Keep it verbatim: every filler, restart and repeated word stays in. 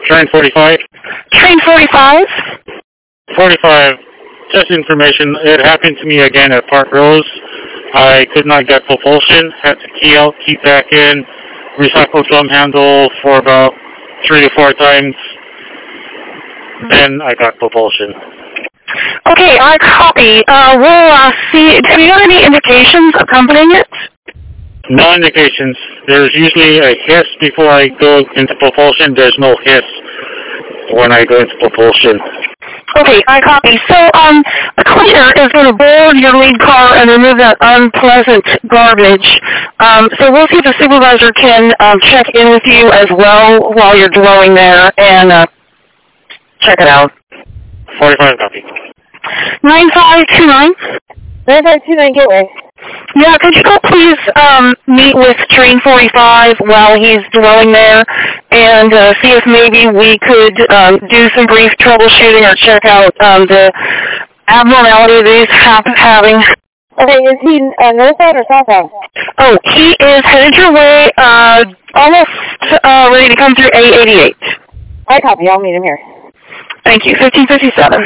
Train forty-five. Train forty-five? forty-five. Just information. It happened to me again at Park Rose. I could not get propulsion. Had to key out, key back in, recycle drum handle for about three to four times. Then I got propulsion. Okay, I copy. Uh, we'll uh, see. Have you got any indications accompanying it? No indications. There's usually a hiss before I go into propulsion. There's no hiss when I go into propulsion. Okay, I copy. So, um, a cleaner is going to board your lead car and remove that unpleasant garbage. Um, so we'll see if the supervisor can um, check in with you as well while you're dwelling there and uh, check it out. forty-five copy. nine five two nine. nine five two nine Gateway. Yeah, could you go please um, meet with Train forty-five while he's dwelling there and uh, see if maybe we could um, do some brief troubleshooting or check out um, the abnormality that he's ha- having. Okay, is he uh, northbound or southbound? Oh, he is headed your way, uh, almost uh, ready to come through A eighty-eight. I copy. I'll meet him here. Thank you. fifteen fifty-seven.